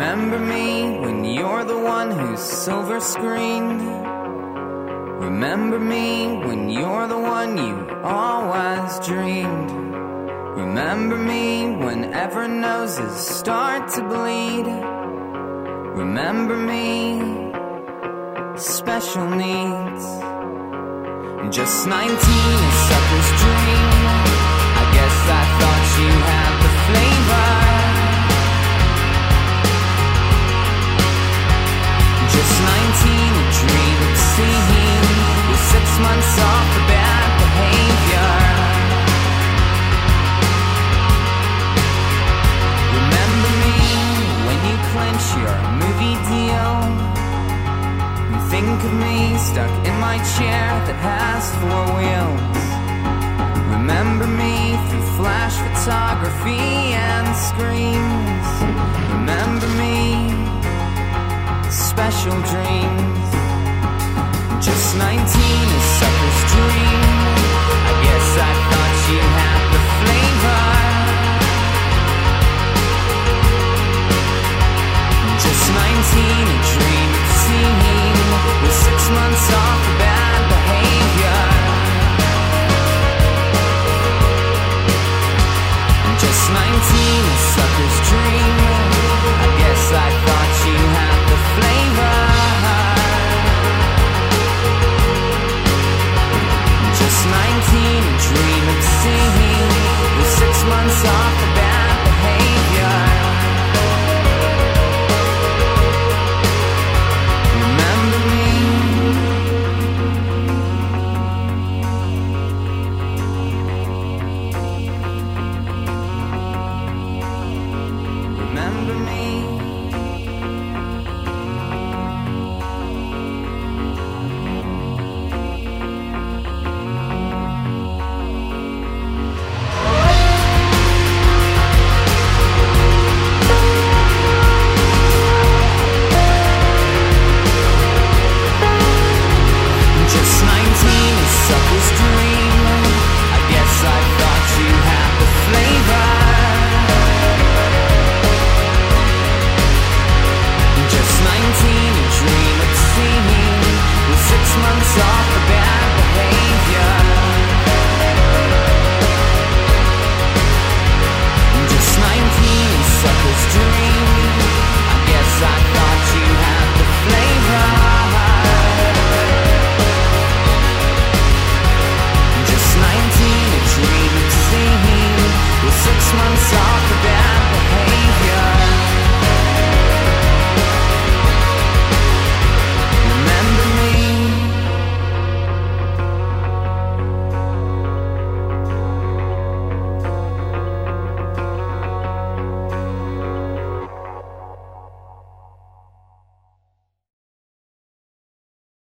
Remember me when you're the one who's silver screened. Remember me when you're the one you always dreamed. Remember me whenever noses start to bleed. Remember me, special needs. Just 19, a sucker's dream. I guess I thought you had the flavor. Just 19, a dream of seeing with 6 months off for bad behavior. Remember me when you clinch your movie deal. Think of me stuck in my chair that has 4 wheels. Remember me through flash photography and screens. Remember me, special dreams. Just 19, a sucker's dream. I guess I thought you had the flavor. Just 19, a dream of seeing with